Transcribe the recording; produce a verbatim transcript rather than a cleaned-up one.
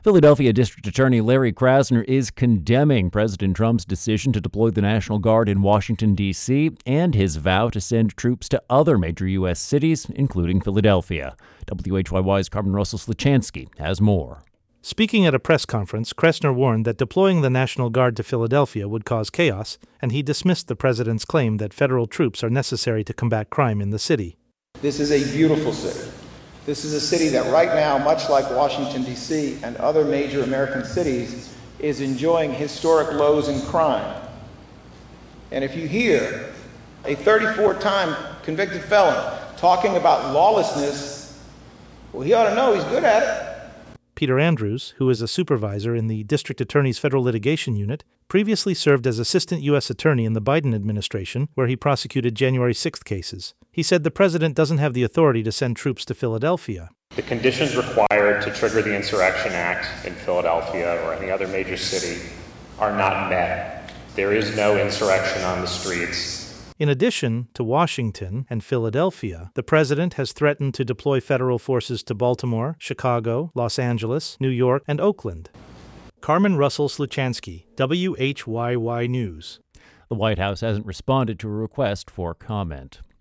Philadelphia District Attorney Larry Krasner is condemning President Trump's decision to deploy the National Guard in Washington, D C, and his vow to send troops to other major U S cities, including Philadelphia. W H Y Y's Carmen Russell-Sluchansky has more. Speaking at a press conference, Krasner warned that deploying the National Guard to Philadelphia would cause chaos, and he dismissed the president's claim that federal troops are necessary to combat crime in the city. This is a beautiful city. This is a city that right now, much like Washington, D C and other major American cities, is enjoying historic lows in crime. And if you hear a thirty-four-time convicted felon talking about lawlessness, well, he ought to know he's good at it. Peter Andrews, who is a supervisor in the District Attorney's Federal Litigation Unit, previously served as Assistant U S Attorney in the Biden administration, where he prosecuted January sixth cases. He said the president doesn't have the authority to send troops to Philadelphia. The conditions required to trigger the Insurrection Act in Philadelphia or any other major city are not met. There is no insurrection on the streets. In addition to Washington and Philadelphia, the president has threatened to deploy federal forces to Baltimore, Chicago, Los Angeles, New York, and Oakland. Carmen Russell-Sluchansky, W H Y Y News. The White House hasn't responded to a request for comment.